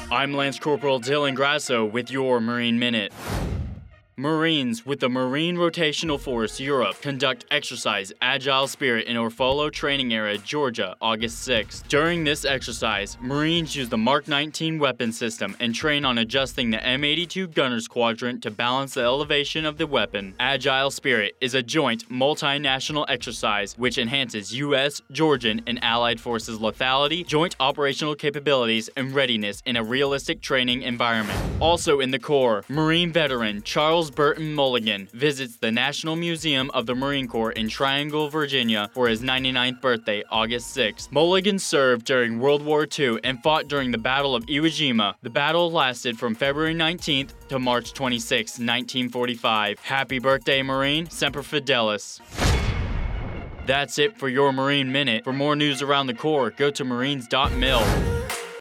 I'm Lance Corporal Dylan Grasso with your Marine Minute. Marines with the Marine Rotational Force Europe conduct exercise Agile Spirit in Orfolo Training Area, Georgia, August 6. During this exercise, Marines use the Mark 19 weapon system and train on adjusting the M82 Gunner's Quadrant to balance the elevation of the weapon. Agile Spirit is a joint multinational exercise which enhances U.S., Georgian, and Allied forces lethality, joint operational capabilities, and readiness in a realistic training environment. Also in the Corps, Marine veteran Charles Burton Mulligan visits the National Museum of the Marine Corps in Triangle, Virginia for his 99th birthday, August 6. Mulligan served during World War II and fought during the Battle of Iwo Jima. The battle lasted from February 19th to March 26, 1945. Happy birthday, Marine. Semper Fidelis. That's it for your Marine Minute. For more news around the Corps, go to marines.mil.